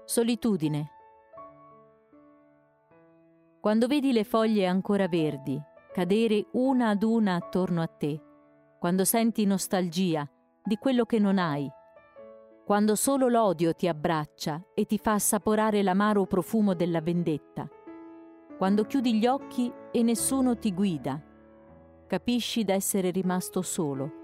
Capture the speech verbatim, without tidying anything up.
Solitudine. Quando vedi le foglie ancora verdi cadere una ad una attorno a te, quando senti nostalgia di quello che non hai, quando solo l'odio ti abbraccia e ti fa assaporare l'amaro profumo della vendetta, quando chiudi gli occhi e nessuno ti guida, capisci d'essere rimasto solo